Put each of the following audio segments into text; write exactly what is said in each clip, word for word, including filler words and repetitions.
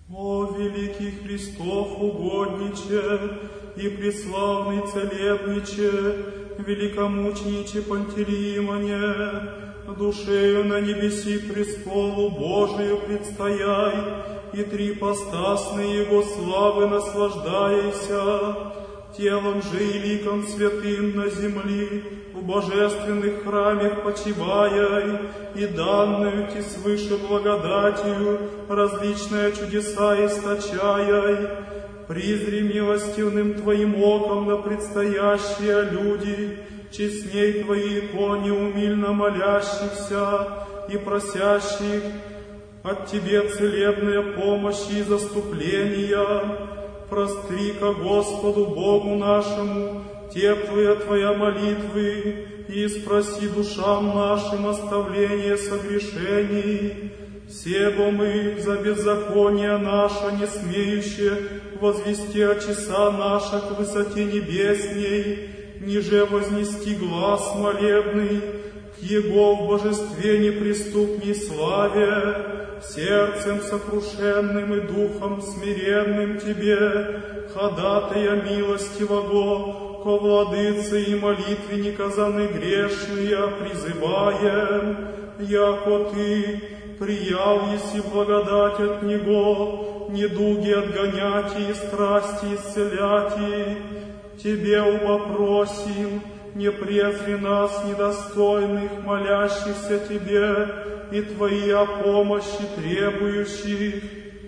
О великий Христов угодниче и преславный целебниче, великомучениче Пантелеимоне, душею на небеси престолу Божию предстояй, и трипостасной Его славы наслаждайся, телом же и ликом святым на земли, в божественных храмах почивая, и данную ти свыше благодатью различные чудеса источая, призри милостивным Твоим оком на предстоящие люди, честней Твои иконе умильно молящихся и просящих от Тебе целебные помощи и заступления. Простри ко Господу Богу нашему теплые Твоя молитвы, и спроси душам нашим оставление согрешений. Себо мы за беззаконие наше, не смеющие возвести о часа наша к высоте небесней, ниже вознести глаз молебный к Его в божестве неприступней славе, сердцем сокрушенным и духом смиренным Тебе, ходатая милостивого, ко владыце и молитвенника за грешные призываем, яко Ты приял еси благодать от Него, недуги отгонять и страсти исцелять. Тебе убопросим, не презри нас, недостойных, молящихся Тебе, и Твои о помощи требующих.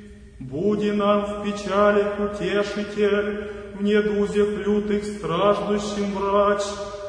Буди нам в печалях утешитель, в недузях лютых страждущим врач,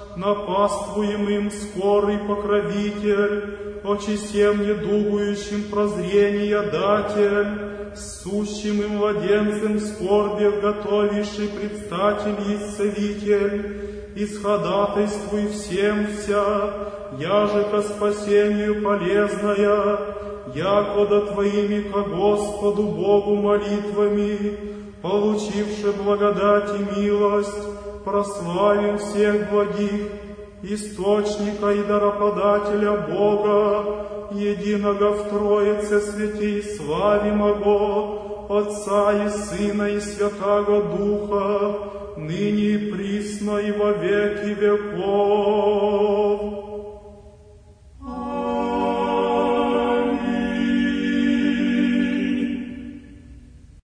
напаствуемым скорый покровитель, очи всем недугующим прозрения датель, сущим и младенцем скорбях готовивший предстатель и исцелитель, исходатайствуй всем вся, яже ко спасению полезная, якода Твоими ко Господу Богу молитвами, получивши благодать и милость, прославим всех благих, источника и дароподателя Бога, единого в Троице святей славимого, Отца и Сына и Святаго Духа, ныне и присно и во веки веков.